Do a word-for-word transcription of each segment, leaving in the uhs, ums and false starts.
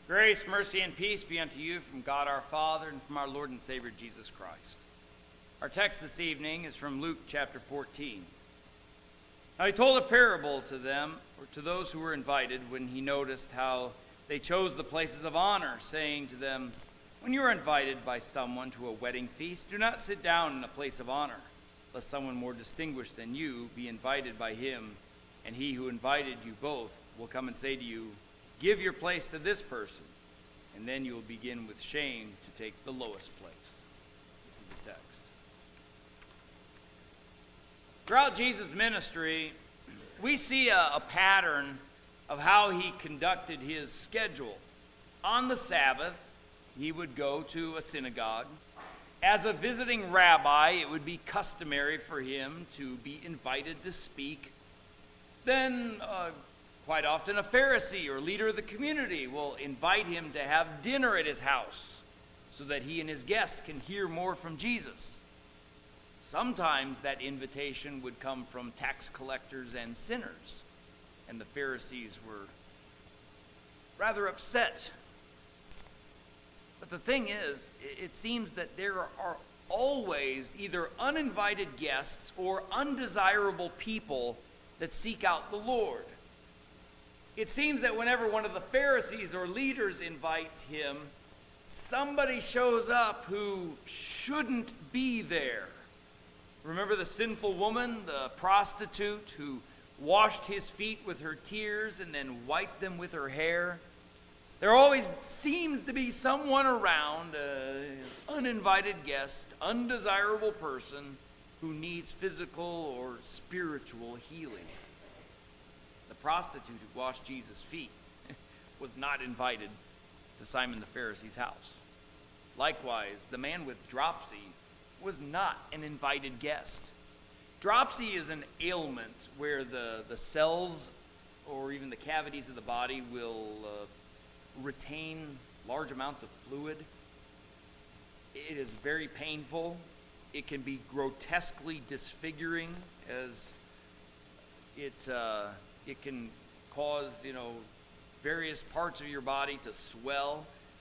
Grace, mercy, and peace be unto you from God our Father and from our Lord and Savior Jesus Christ. Our text this evening is from Luke chapter fourteen. Now he told a parable to them, or to those who were invited, when he noticed how they chose the places of honor, saying to them, "When you are invited by someone to a wedding feast, do not sit down in a place of honor, lest someone more distinguished than you be invited by him, and he who invited you both will come and say to you, 'Give your place to this person,' and then you will begin with shame to take the lowest place." This is the text. Throughout Jesus' ministry, we see a, a pattern of how he conducted his schedule. On the Sabbath, he would go to a synagogue. As a visiting rabbi, it would be customary for him to be invited to speak. Then, uh, Quite often, a Pharisee or leader of the community will invite him to have dinner at his house so that he and his guests can hear more from Jesus. Sometimes that invitation would come from tax collectors and sinners, and the Pharisees were rather upset. But the thing is, it seems that there are always either uninvited guests or undesirable people that seek out the Lord. It seems that whenever one of the Pharisees or leaders invite him, somebody shows up who shouldn't be there. Remember the sinful woman, the prostitute, who washed his feet with her tears and then wiped them with her hair? There always seems to be someone around, an uninvited guest, undesirable person who needs physical or spiritual healing. The prostitute who washed Jesus' feet was not invited to Simon the Pharisee's house. Likewise, the man with dropsy was not an invited guest. Dropsy is an ailment where the, the cells or even the cavities of the body will uh, retain large amounts of fluid. It is very painful. It can be grotesquely disfiguring, as it... Uh, It can cause, you know, various parts of your body to swell.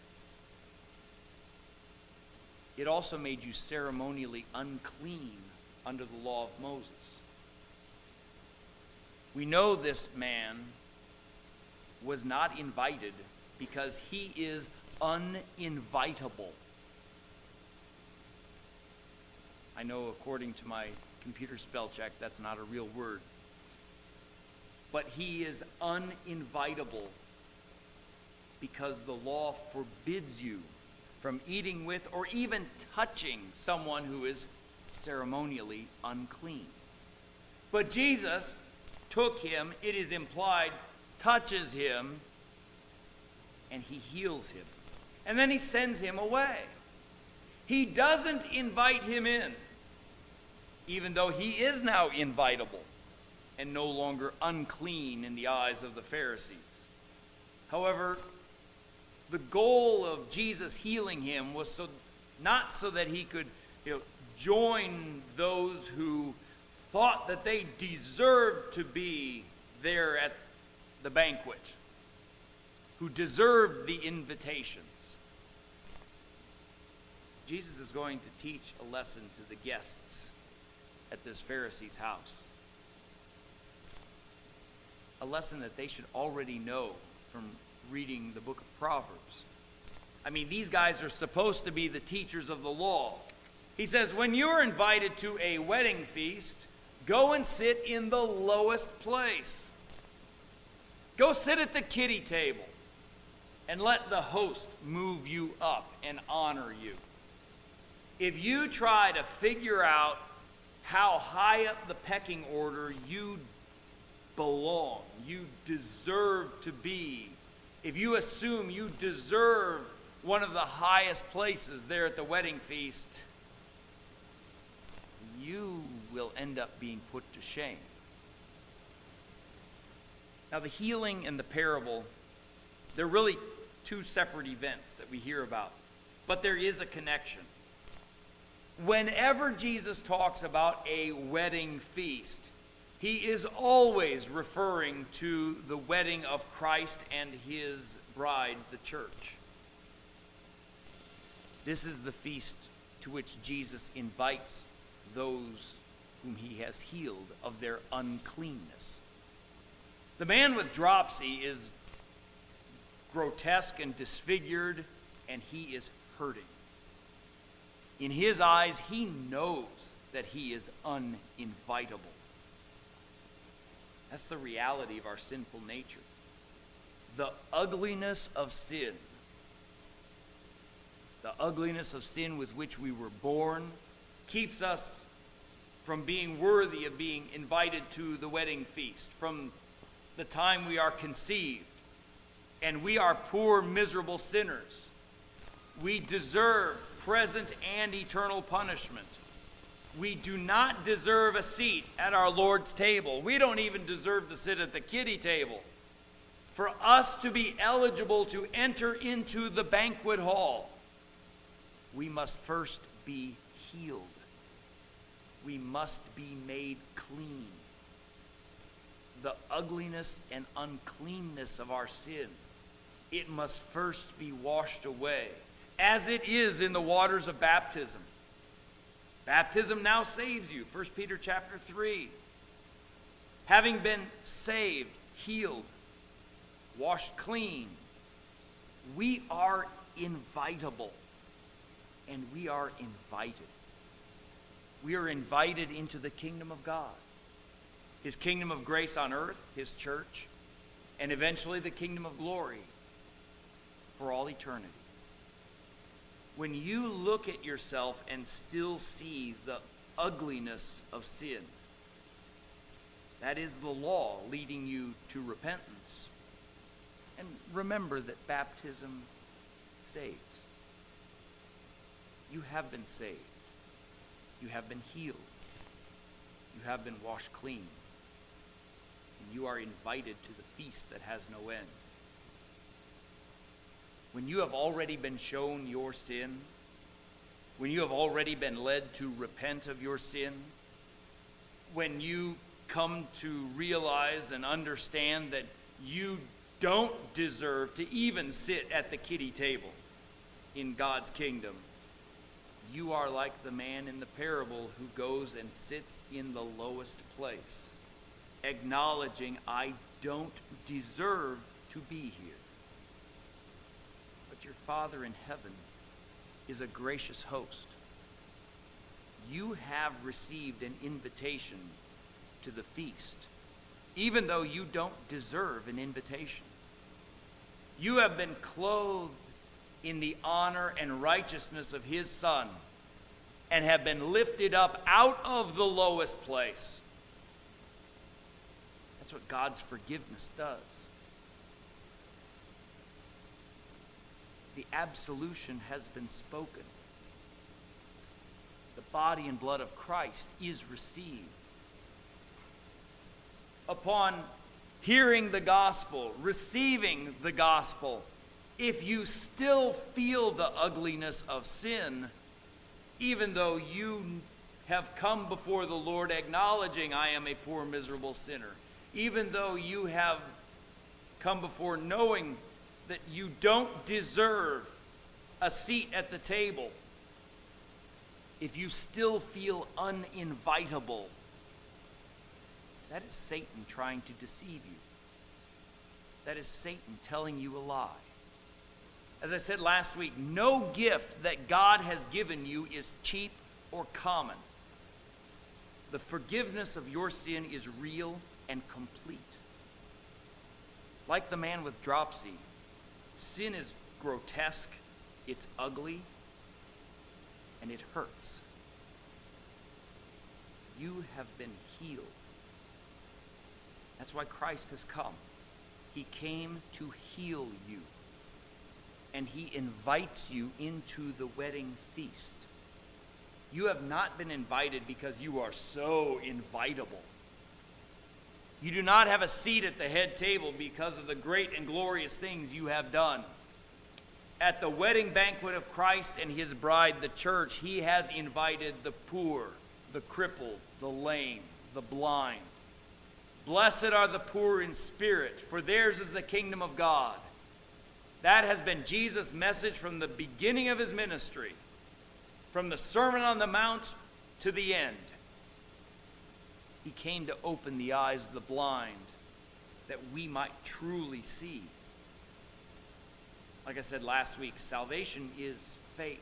It also made you ceremonially unclean under the law of Moses. We know this man was not invited because he is uninvitable. I know according to my computer spell check, that's not a real word. But he is uninvitable because the law forbids you from eating with or even touching someone who is ceremonially unclean. But Jesus took him, it is implied, touches him, and he heals him. And then he sends him away. He doesn't invite him in, even though he is now invitable and no longer unclean in the eyes of the Pharisees. However, the goal of Jesus healing him was so not so that he could, you know, join those who thought that they deserved to be there at the banquet, who deserved the invitations. Jesus is going to teach a lesson to the guests at this Pharisee's house. A lesson that they should already know from reading the book of Proverbs. I mean, these guys are supposed to be the teachers of the law. He says, when you're invited to a wedding feast, go and sit in the lowest place. Go sit at the kiddie table and let the host move you up and honor you. If you try to figure out how high up the pecking order you belong, you deserve to be, if you assume you deserve one of the highest places there at the wedding feast, you will end up being put to shame. Now, the healing and the parable, they're really two separate events that we hear about, but there is a connection. Whenever Jesus talks about a wedding feast, he is always referring to the wedding of Christ and his bride, the church. This is the feast to which Jesus invites those whom he has healed of their uncleanness. The man with dropsy is grotesque and disfigured, and he is hurting. In his eyes, he knows that he is uninvitable. That's the reality of our sinful nature. The ugliness of sin, the ugliness of sin with which we were born, keeps us from being worthy of being invited to the wedding feast, from the time we are conceived. And we are poor, miserable sinners. We deserve present and eternal punishment. We do not deserve a seat at our Lord's table. We don't even deserve to sit at the kiddie table. For us to be eligible to enter into the banquet hall, we must first be healed. We must be made clean. The ugliness and uncleanness of our sin, it must first be washed away, as it is in the waters of baptism. Baptism now saves you, First Peter chapter three. Having been saved, healed, washed clean, we are invitable, and we are invited. We are invited into the kingdom of God, his kingdom of grace on earth, his church, and eventually the kingdom of glory for all eternity. When you look at yourself and still see the ugliness of sin, that is the law leading you to repentance. And remember that baptism saves. You have been saved. You have been healed. You have been washed clean. And you are invited to the feast that has no end. When you have already been shown your sin, when you have already been led to repent of your sin, when you come to realize and understand that you don't deserve to even sit at the kiddie table in God's kingdom, you are like the man in the parable who goes and sits in the lowest place, acknowledging, I don't deserve to be here. But your Father in heaven is a gracious host. You have received an invitation to the feast, even though you don't deserve an invitation. You have been clothed in the honor and righteousness of his Son, and have been lifted up out of the lowest place. That's what God's forgiveness does. The absolution has been spoken. The body and blood of Christ is received. Upon hearing the gospel, receiving the gospel, if you still feel the ugliness of sin, even though you have come before the Lord acknowledging I am a poor, miserable sinner, even though you have come before knowing that you don't deserve a seat at the table, if you still feel uninvitable, that is Satan trying to deceive you. That is Satan telling you a lie. As I said last week, no gift that God has given you is cheap or common. The forgiveness of your sin is real and complete. Like the man with dropsy, sin is grotesque, it's ugly, and it hurts. You have been healed. That's why Christ has come. He came to heal you. And he invites you into the wedding feast. You have not been invited because you are so invitable. You do not have a seat at the head table because of the great and glorious things you have done. At the wedding banquet of Christ and his bride, the church, he has invited the poor, the crippled, the lame, the blind. Blessed are the poor in spirit, for theirs is the kingdom of God. That has been Jesus' message from the beginning of his ministry, from the Sermon on the Mount to the end. He came to open the eyes of the blind that we might truly see. Like I said last week, salvation is faith.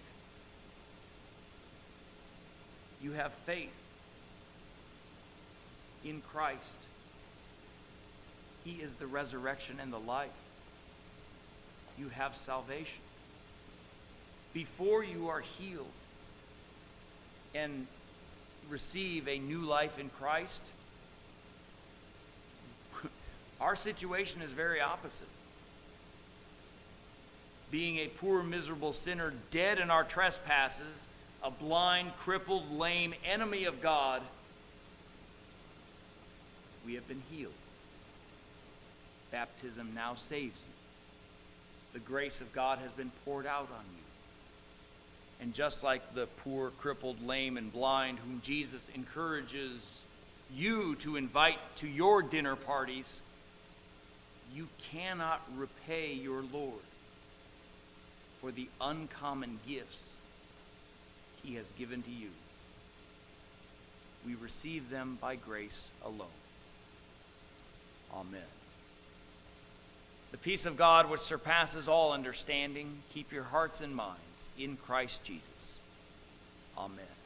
You have faith in Christ. He is the resurrection and the life. You have salvation. Before you are healed and receive a new life in Christ, our situation is very opposite. Being a poor, miserable sinner, dead in our trespasses, a blind, crippled, lame enemy of God, we have been healed. Baptism now saves you. The grace of God has been poured out on you. And just like the poor, crippled, lame, and blind whom Jesus encourages you to invite to your dinner parties, you cannot repay your Lord for the uncommon gifts he has given to you. We receive them by grace alone. Amen. The peace of God, which surpasses all understanding, keep your hearts and minds in Christ Jesus. Amen.